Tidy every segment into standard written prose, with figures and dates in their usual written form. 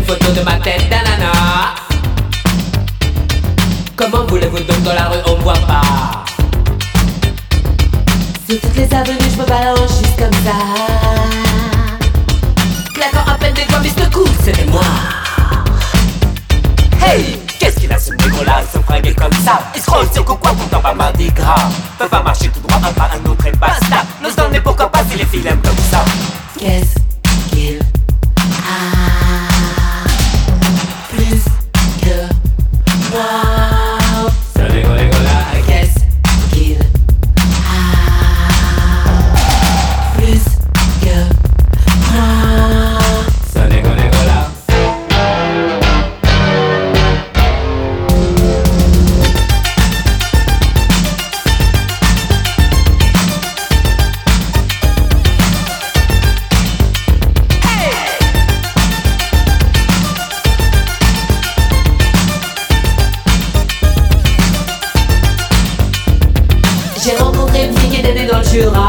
photos de ma tête d'ananas. Comment voulez-vous donc dans la rue on me voit pas? Sur toutes les avenues je me balance juste comme ça, claquant à peine des doigts mais ce coup c'était moi. Hey, qu'est-ce qu'il a ce négro-là, il se fringuer comme ça? Il scroll sur quoi pourtant pas mardi gras. Peut pas marcher tout droit un pas un autre et basta. Nous on est pourquoi pas si les filles aiment comme ça. Qu'est-ce qu'il a plus que moi? Ce négro-là, qu'est-ce qu'il a plus que moi? Ce négro-là. J'ai rencontré une fille qui était née dans le Jura.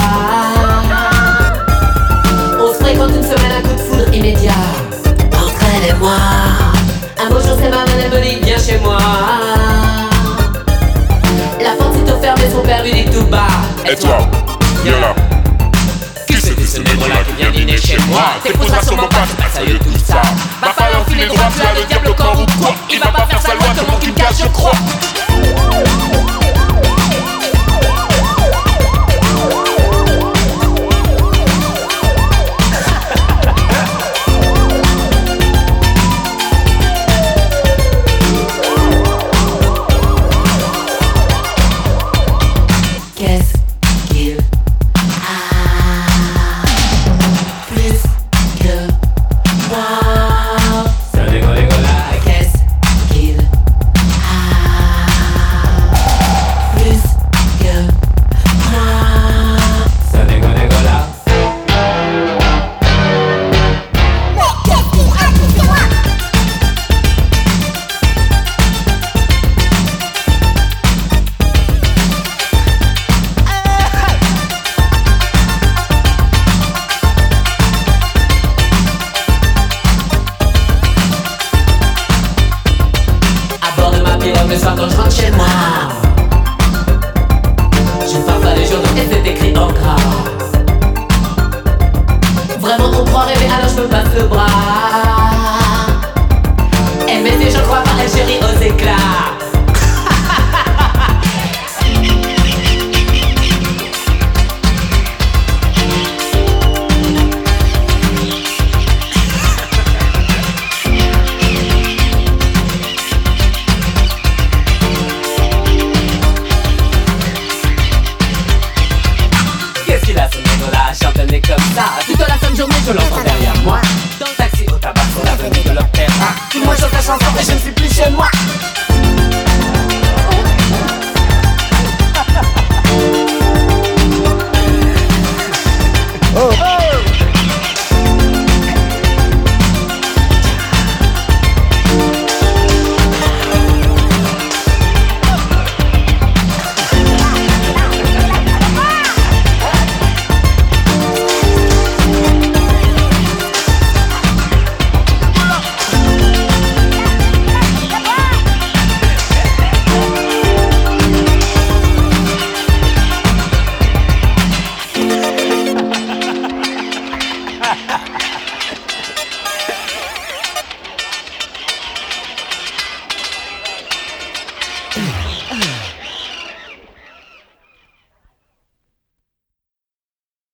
On se fréquente une semaine, un coup de foudre immédiat entre elle et moi. Un beau jour c'est ma main, elle me dit viens chez moi. La porte s'est ouverte mais son père lui dit tout bas: Et toi, viens là. Qui c'était ce négro-là qui vient dîner chez moi? T'épouseras sûrement pas, c'est pas sérieux tout ça. Va pas l'enfiler droit, tu as le diable au corps ou quoi? Il va pas faire sa loi, te manque une case je crois. Qu'est-ce qu'il a plus que moi? Ce négro-là, qu'est-ce qu'il a plus que moi? Ce négro-là. Le soir quand je rentre chez moi, je parle pas les jours et c'est écrit en gras. Vraiment on croit rêver alors je me passe le bras. Et mais si je crois pas elle chérie aux éclats.